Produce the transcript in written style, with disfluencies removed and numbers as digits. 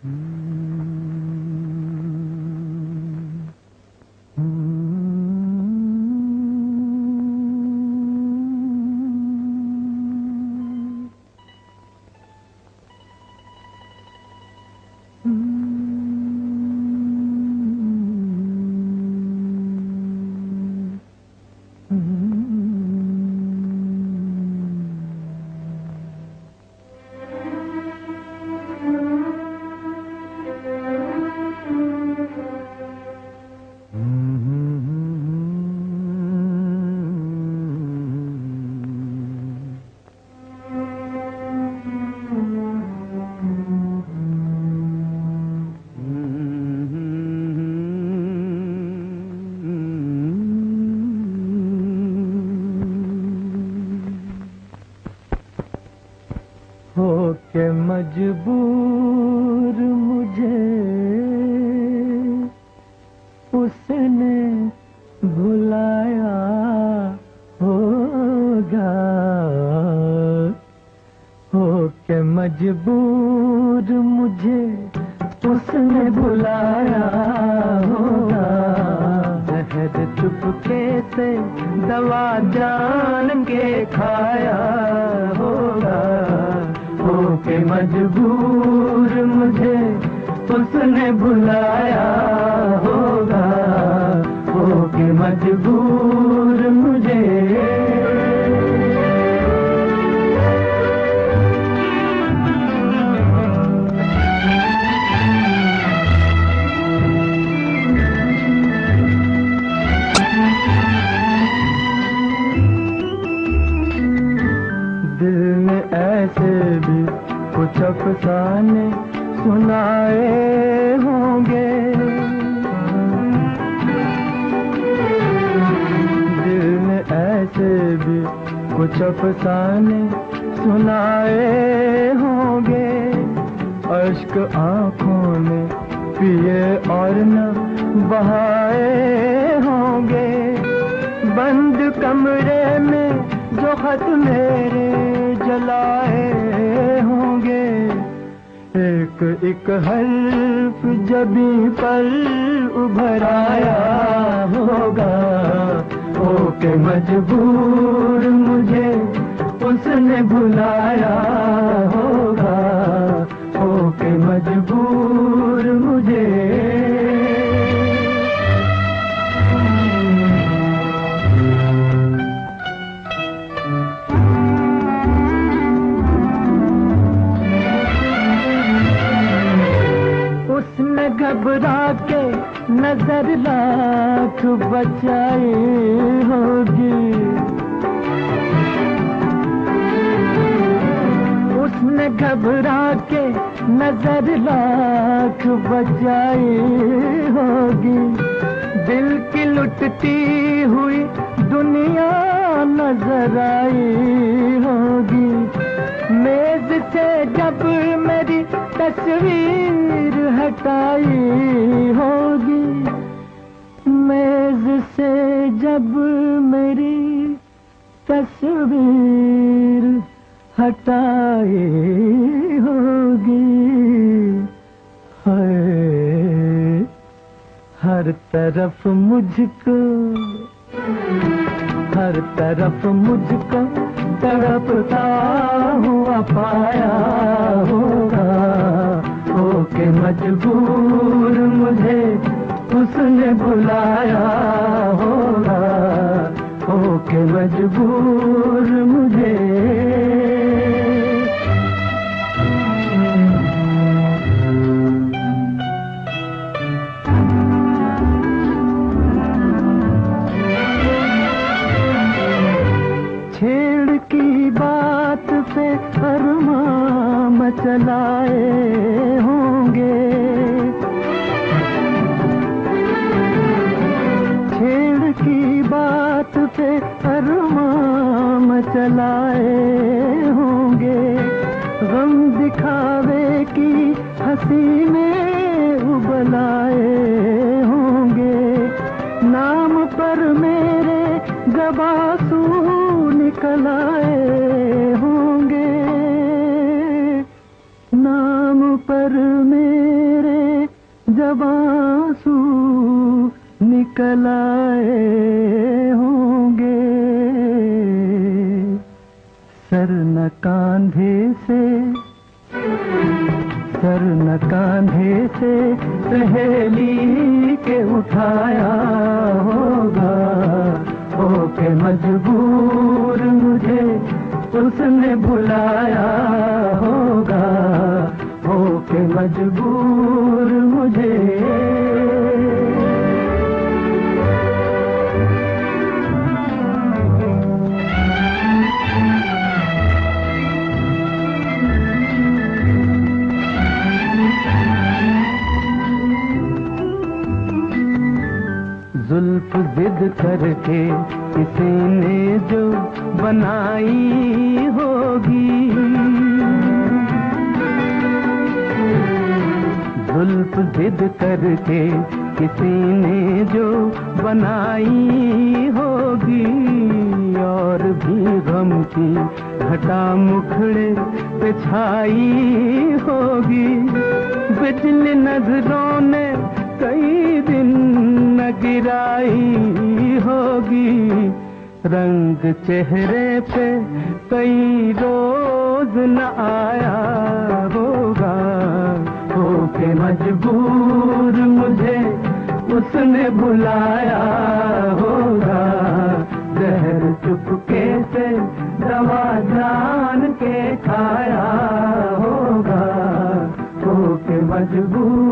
होके मजबूर मुझे उसने भुलाया होगा, होके मजबूर मुझे उसने भुलाया होगा। जहर चुपके से दवा जान के खाया होगा। होके मजबूर मुझे उसने भुलाया होगा। होके मजबूर मुझे दिल में ऐसे भी कुछ अफसाने सुनाए होंगे। दिल में ऐसे भी कुछ अफसाने सुनाए होंगे। अश्क आंखों में पिए और न बहाए होंगे। बंद कमरे में जो खत मेरे जलाए होंगे। एक एक हर्फ जबी पर उभर आया होगा। होके मजबूर मुझे उसने भुलाया होगा। होके मजबूर मुझे घबरा के नजर लाख बचाई होगी। उसने घबरा के नजर लाख बचाई होगी। दिल की लुटती हुई दुनिया नजर आई होगी। मेज से जब मेरी तस्वीर हटाई होगी। मेज से जब मेरी तस्वीर हटाई होगी। हर तरफ मुझको, हर तरफ मुझको तड़पता हुआ पाया होगा। होके मजबूर मुझे उसने बुलाया होगा। होके मजबूर मुझे छेड़ की बात पे अरमां मचलाए होंगे। छेड़ की बात पे अरमां मचलाए होंगे। गम दिखावे की हंसी में उबलाए होंगे। नाम पर मेरे जब आंसू निकल आए होंगे। नाम पर मेरे जब आंसू निकल आए होंगे, सर न कांधे से सहेली के उठाया होगा, होके मजबूर मुझे उसने बुलाया होगा, होके मजबूर मुझे। जुल्फ जिद करके किसी ने जो बनाई होगी, जुल्फ जिद करके किसी ने जो बनाई होगी, और भी गम की घटा मुखड़े पे छाई होगी। बिजली नजरों ने कई दिन न गिराई होगी, रंग चेहरे पे कई रोज न आया होगा, होके मजबूर मुझे उसने बुलाया होगा, जहर चुपके से दवा जान के खाया होगा, होके मजबूर